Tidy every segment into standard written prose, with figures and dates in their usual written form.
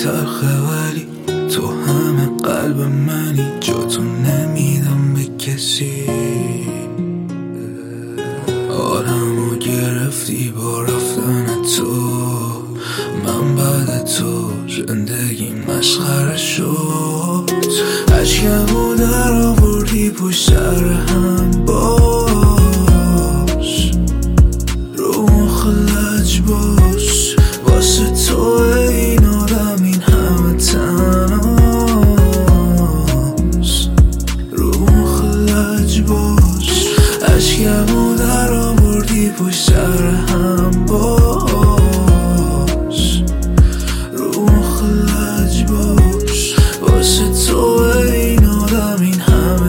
تلخه ولی تو همه قلب منی، جاتو نمیدم به کسی. آدمو گرفتی با رفتن تو، من بعد تو زندگی مسخره شد. عشقمو در آوردی پشت سر هم باش، رو مخ لج باش، واسه تو این آدم این همه تنهاست. رو مخ لج باش، عشقمو در آوردی پشت سر هم باش، رو مخ لج باش، واسه تو این آدم این همه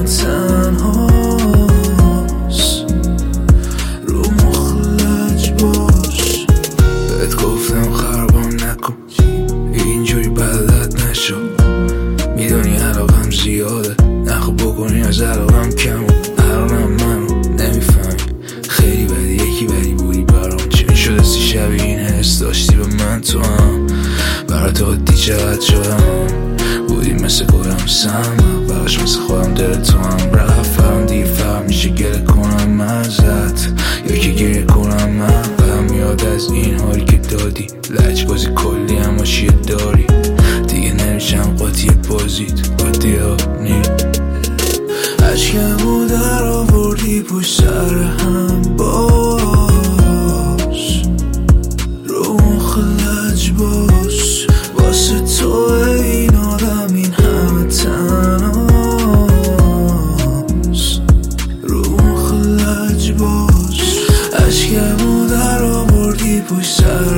تنهاست. رو مخ لج باش. بهت گفتم خرابم نکن، اینجوری بلد نشو، میدونی علاقم زیاده، نخو بکنی از علاقم کم. الانم منو نمیفهمی، خیلی بدی یکی بدی بودی برام. چی میشد استی شبیه این حس داشتی به من تو هم، برات عادی چقدر شدم، بودی مثل گلم سم، براش مثل خودم دل تو هم رفت. فرام دیر فهم میشه گره کنم ازت، یا که گره کنم من. بدم میاد از این حال که دادی، لجبازی کلی هم آشیه داری، دیگه نمیشم قاطی بازیت قاطی ها نی. عشقمو در آوردی پشت سر هم باش، رو مخ لج باش، واسه تو این آدم این همه تنهاست. رو مخ لج باش، عشقمو در آوردی پشت سر